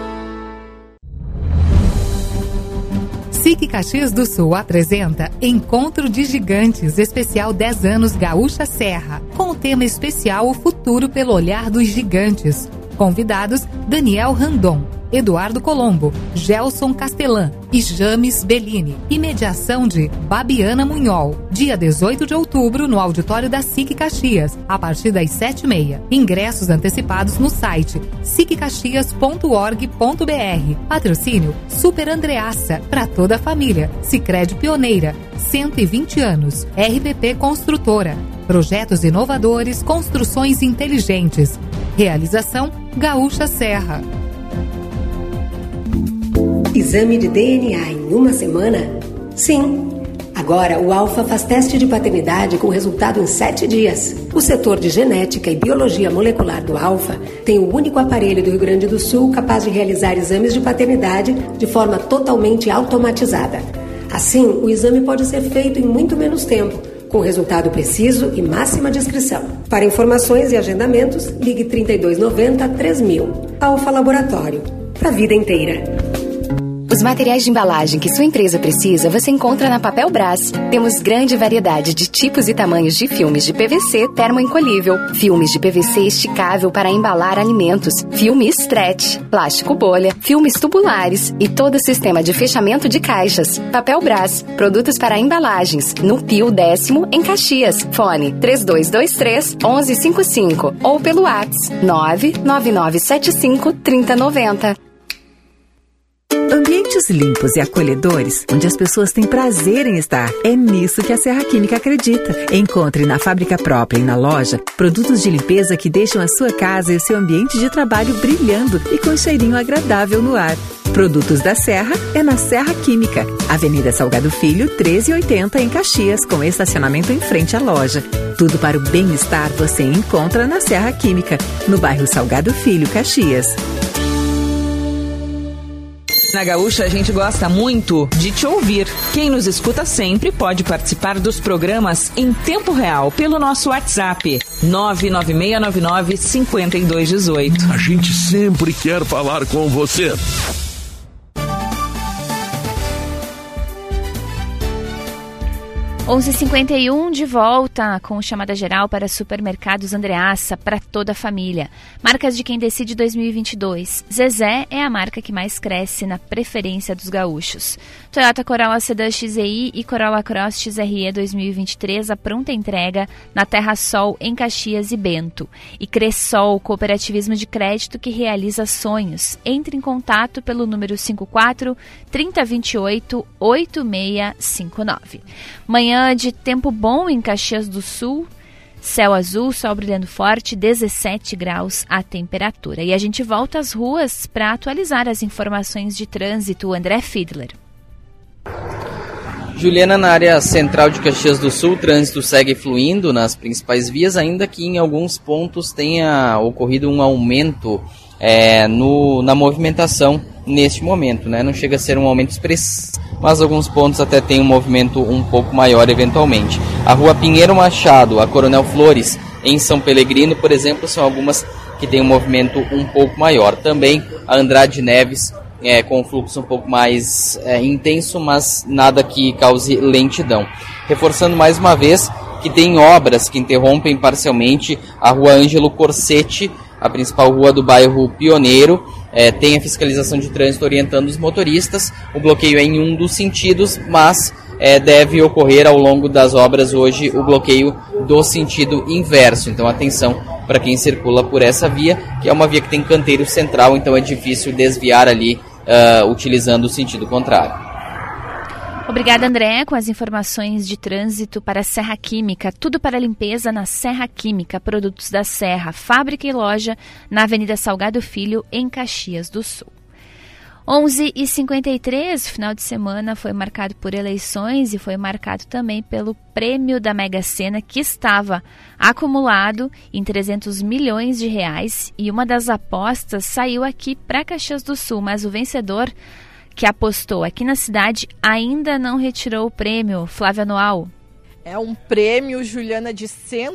SIC Caxias do Sul apresenta Encontro de Gigantes, especial 10 anos Gaúcha Serra, com o tema especial O Futuro pelo Olhar dos Gigantes. Convidados, Daniel Randon, Eduardo Colombo, Gelson Castelã e James Bellini. E mediação de Babiana Munhol. Dia 18 de outubro, no auditório da SIC Caxias, a partir das 7h30. Ingressos antecipados no site siccaxias.org.br. Patrocínio Super Andreassa, para toda a família. Sicredi Pioneira, 120 anos. RPP Construtora. Projetos inovadores, construções inteligentes. Realização Gaúcha Serra. Exame de DNA em uma semana? Sim. Agora, o Alfa faz teste de paternidade com resultado em 7 dias. O setor de genética e biologia molecular do Alfa tem o único aparelho do Rio Grande do Sul capaz de realizar exames de paternidade de forma totalmente automatizada. Assim, o exame pode ser feito em muito menos tempo, com resultado preciso e máxima discrição. Para informações e agendamentos, ligue 3290 3000. Alfa Laboratório. Para a vida inteira. Os materiais de embalagem que sua empresa precisa, você encontra na Papel Brás. Temos grande variedade de tipos e tamanhos de filmes de PVC termoencolhível, filmes de PVC esticável para embalar alimentos, filme stretch, plástico bolha, filmes tubulares e todo o sistema de fechamento de caixas. Papel Brás, produtos para embalagens, no Pio 10º, em Caxias. Fone 3223-1155 ou pelo WhatsApp 99975-3090. Ambientes limpos e acolhedores, onde as pessoas têm prazer em estar. É nisso que a Serra Química acredita. Encontre na fábrica própria e na loja produtos de limpeza que deixam a sua casa e o seu ambiente de trabalho brilhando e com um cheirinho agradável no ar. Produtos da Serra é na Serra Química, Avenida Salgado Filho, 1380 em Caxias, com estacionamento em frente à loja. Tudo para o bem-estar você encontra na Serra Química, no bairro Salgado Filho, Caxias. Na Gaúcha, a gente gosta muito de te ouvir. Quem nos escuta sempre pode participar dos programas em tempo real pelo nosso WhatsApp 99699-5218. A gente sempre quer falar com você. 11h51 de volta com chamada geral para Supermercados Andreassa para toda a família. Marcas de quem decide 2022. Zezé é a marca que mais cresce na preferência dos gaúchos. Toyota Corolla Sedan XEI e Corolla Cross XRE 2023 a pronta entrega na Terra Sol em Caxias e Bento. E Cressol, cooperativismo de crédito que realiza sonhos. Entre em contato pelo número 54 3028 8659. Manhã de tempo bom em Caxias do Sul, céu azul, sol brilhando forte, 17 graus a temperatura. E a gente volta às ruas para atualizar as informações de trânsito. André Fiedler. Juliana, na área central de Caxias do Sul, o trânsito segue fluindo nas principais vias, ainda que em alguns pontos tenha ocorrido um aumento na movimentação neste momento, né? Não chega a ser um aumento expressivo, mas alguns pontos até tem um movimento um pouco maior eventualmente. A rua Pinheiro Machado, a Coronel Flores, em São Pelegrino, por exemplo, são algumas que têm um movimento um pouco maior. Também a Andrade Neves, com um fluxo um pouco mais intenso, mas nada que cause lentidão. Reforçando mais uma vez que tem obras que interrompem parcialmente a rua Ângelo Corsetti, a principal rua do bairro Pioneiro. Tem a fiscalização de trânsito orientando os motoristas. O bloqueio é em um dos sentidos, mas deve ocorrer ao longo das obras hoje o bloqueio do sentido inverso. Então atenção para quem circula por essa via, que é uma via que tem canteiro central, então é difícil desviar ali utilizando o sentido contrário. Obrigada, André, com as informações de trânsito para a Serra Química. Tudo para limpeza na Serra Química. Produtos da Serra, fábrica e loja na Avenida Salgado Filho, em Caxias do Sul. 11h53, final de semana foi marcado por eleições e foi marcado também pelo prêmio da Mega Sena, que estava acumulado em 300 milhões de reais, e uma das apostas saiu aqui para Caxias do Sul, mas o vencedor que apostou aqui na cidade ainda não retirou o prêmio. Flávia Noal. É um prêmio, Juliana, de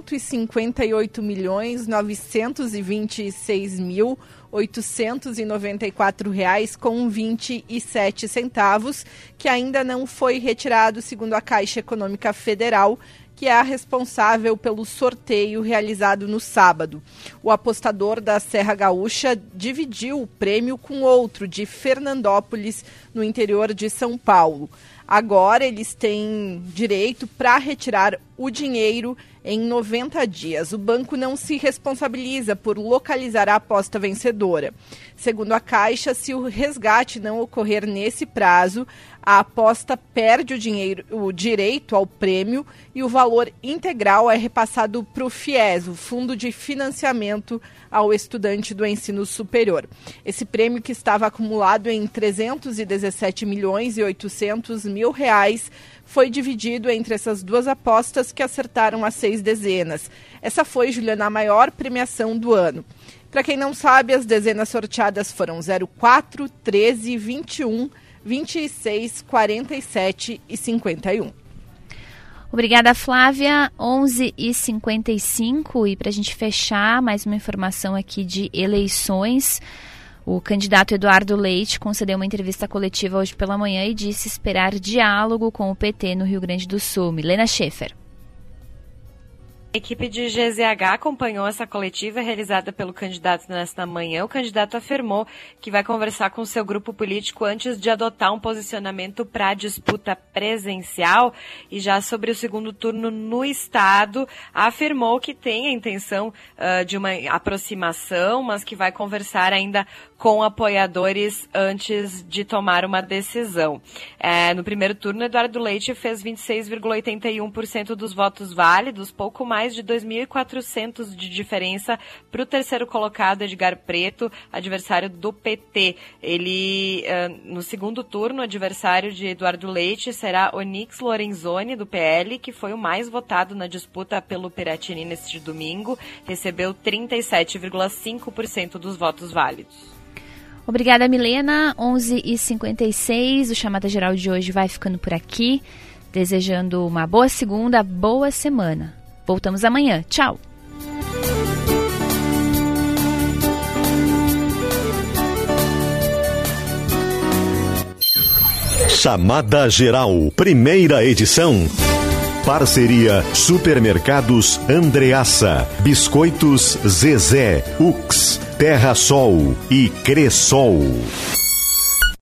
158.926.894 reais com 27 centavos, que ainda não foi retirado, segundo a Caixa Econômica Federal, que é a responsável pelo sorteio realizado no sábado. O apostador da Serra Gaúcha dividiu o prêmio com outro de Fernandópolis, no interior de São Paulo. Agora eles têm direito para retirar o dinheiro em 90 dias. O banco não se responsabiliza por localizar a aposta vencedora. Segundo a Caixa, se o resgate não ocorrer nesse prazo, a aposta perde o direito ao prêmio e o valor integral é repassado para o FIES, o Fundo de Financiamento ao Estudante do Ensino Superior. Esse prêmio, que estava acumulado em 317 milhões e 800 mil reais, foi dividido entre essas duas apostas que acertaram as 6 dezenas. Essa foi, Juliana, a maior premiação do ano. Para quem não sabe, as dezenas sorteadas foram 04, 13, 21, 26, 47 e 51. Obrigada, Flávia. 11h55, e para a gente fechar, mais uma informação aqui de eleições. O candidato Eduardo Leite concedeu uma entrevista coletiva hoje pela manhã e disse esperar diálogo com o PT no Rio Grande do Sul. Milena Schaefer. A equipe de GZH acompanhou essa coletiva realizada pelo candidato nesta manhã. O candidato afirmou que vai conversar com seu grupo político antes de adotar um posicionamento para a disputa presencial. E já sobre o segundo turno no estado, afirmou que tem a intenção de uma aproximação, mas que vai conversar ainda com apoiadores antes de tomar uma decisão. No primeiro turno, Eduardo Leite fez 26,81% dos votos válidos, pouco mais de 2.400 de diferença para o terceiro colocado, Edgar Preto, adversário do PT. Ele, no segundo turno, o adversário de Eduardo Leite será Onyx Lorenzoni, do PL, que foi o mais votado na disputa pelo Piratini neste domingo, recebeu 37,5% dos votos válidos. Obrigada, Milena. 11h56, o Chamada Geral de hoje vai ficando por aqui, desejando uma boa segunda, boa semana. Voltamos amanhã. Tchau! Chamada Geral, primeira edição. Parceria Supermercados Andreassa, Biscoitos Zezé, Ux, Terra Sol e Cressol.